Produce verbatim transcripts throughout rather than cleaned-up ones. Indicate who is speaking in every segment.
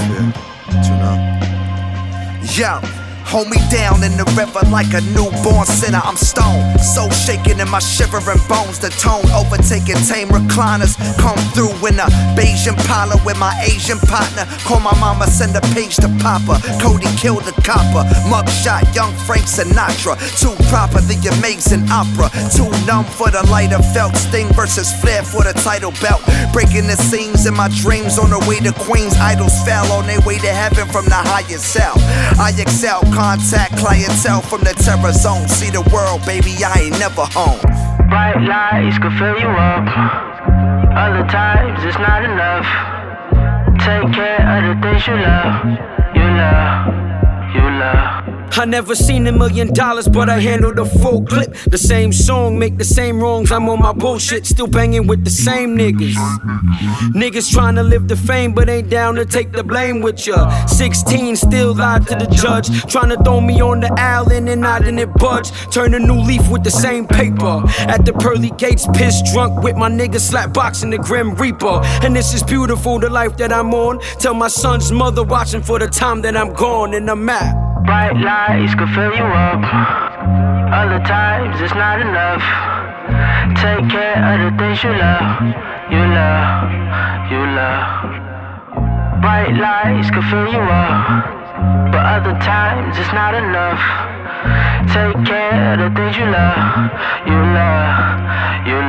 Speaker 1: Yeah, tune up.
Speaker 2: Yo, hold me down in the river like a newborn sinner. I'm stoned, so shaking in my shivering bones. The tone overtaking tame recliners. Come through in a beige Impala with my Asian partner. Call my mama, send a page to Papa. Cody killed the copper. Mugshot, young Frank Sinatra. Too proper, the amazing opera. Too numb for the lighter felt. Sting versus Flair for the title belt. Breaking the scenes in my dreams on the way to Queens. Idols fell on their way to heaven from the highest cell. I excel. Contact clientele from the terror zone. See the world, baby, I ain't never home.
Speaker 3: Bright lights could fill you up. Other times it's not enough. Take care of the things you love. You love, you love.
Speaker 4: I never seen a million dollars, but I handled a full clip. The same song, make the same wrongs. I'm on my bullshit, still banging with the same niggas. Niggas trying to live the fame, but ain't down to take the blame with ya. sixteen, still lied to the judge. Trying to throw me on the island and I didn't budge. Turn a new leaf with the same paper. At the pearly gates, pissed drunk with my niggas slap boxing the Grim Reaper. And this is beautiful, the life that I'm on. Tell my son's mother watching for the time that I'm gone and I'm at.
Speaker 3: Bright lights could fill you up. Other times it's not enough. Take care of the things you love. You love, you love. Bright lights could fill you up, but other times it's not enough. Take care of the things you love. You love, you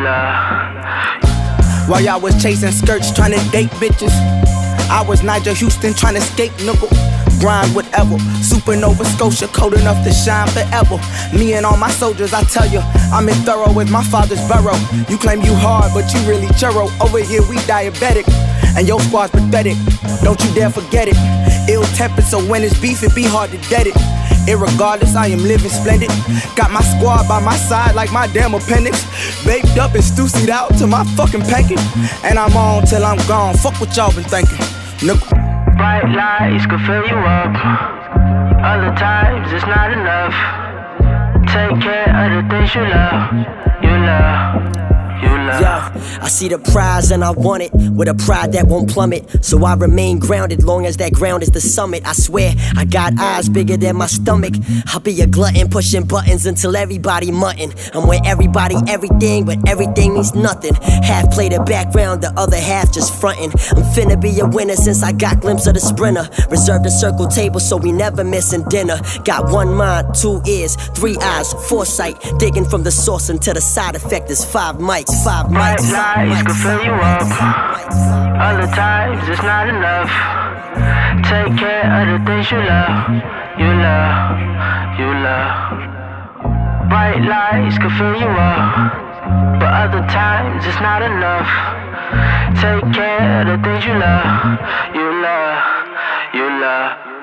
Speaker 3: love.
Speaker 5: While y'all was chasing skirts, trying to date bitches, I was Nigel Houston trying to skate, nigga. Grind whatever, Supernova Scotia, cold enough to shine forever. Me and all my soldiers, I tell you, I'm as thorough as my father's burrow. You claim you hard, but you really churro. Over here we diabetic, and your squad's pathetic. Don't you dare forget it. Ill-tempered, so when it's beef, it be hard to dead it. Irregardless, I am living splendid. Got my squad by my side like my damn appendix. Baked up and stussied out to my fucking package. And I'm on till I'm gone, fuck what y'all been thinking, nigga.
Speaker 3: Bright lights could fill you up. Other times it's not enough. Take care of the things you love. You love.
Speaker 6: Yeah, I see the prize and I want it with a pride that won't plummet. So I remain grounded long as that ground is the summit. I swear I got eyes bigger than my stomach. I'll be a glutton pushing buttons until everybody mutton. I'm with everybody, everything, but everything means nothing. Half play the background, the other half just frontin'. I'm finna be a winner since I got glimpse of the sprinter. Reserved a circle table so we never missin' dinner. Got one mind, two ears, three eyes, foresight. Digging from the source until the side effect is five mics. Five
Speaker 3: Bright lights could fill you up. Other times it's not enough. Take care of the things you love. You love, you love. Bright lights could fill you up, but other times it's not enough. Take care of the things you love. You love, you love.